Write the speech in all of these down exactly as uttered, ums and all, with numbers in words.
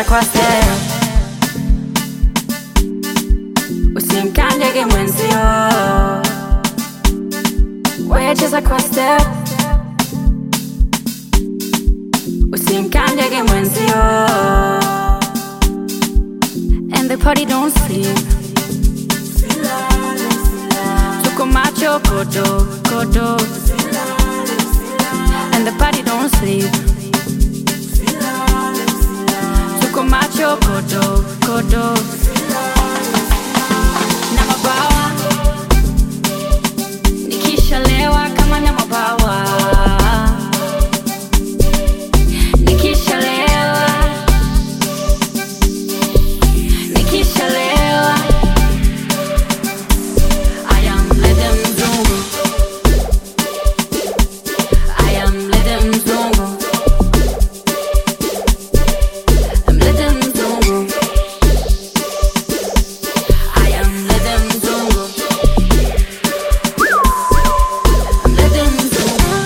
cheza kwa step, usimkanyage mwenzio. We cheza kwa step, usimkanyage mwenzio. And the party don't sleep, tuko macho kodo kodo. And the party don't sleep, tuko macho kodo kodo. Na mabawa nikishalewa kama na mabawa, nikishalewa nikishalewa I am Rhythm Zongo, I am Rhythm Zongo, I'm Rhythm Zongo, I am Rhythm Zongo, I'm Rhythm Zongo.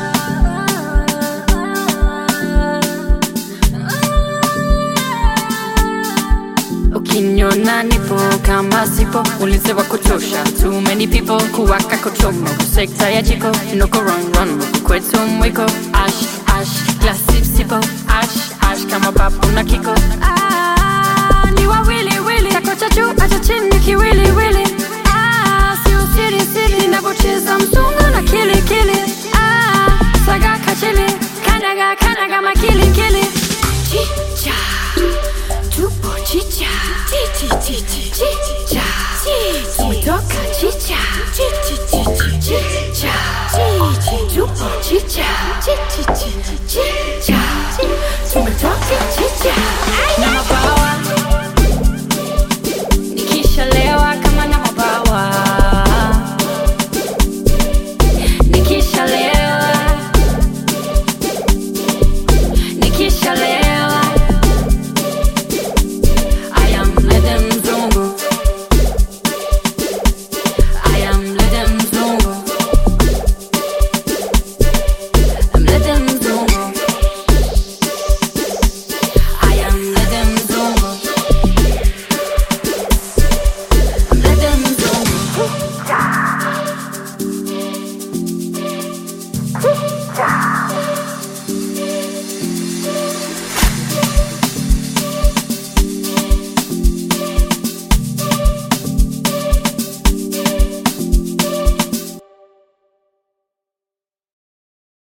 Ukiniona nipo kama sipo, ulinzi wa kutosha. Too many people kuwaka kuchoma, sekta ya jiko noko run run, kwetu mwiko. Ash ash classic sipo, ash ash kama papu na kiko. Ah, ni wawili wili, tako cha juu acha chini kiwili wili. Ah, sio siri siri, ninapocheza mzungu na kili kili. Ah, saga kachili, kanyaga kanyaga makili kili. Chicha tupo chicha, chichi chichi chicha, umetoka chicha, chichi chichi chicha, tupo chicha, chichi chichi.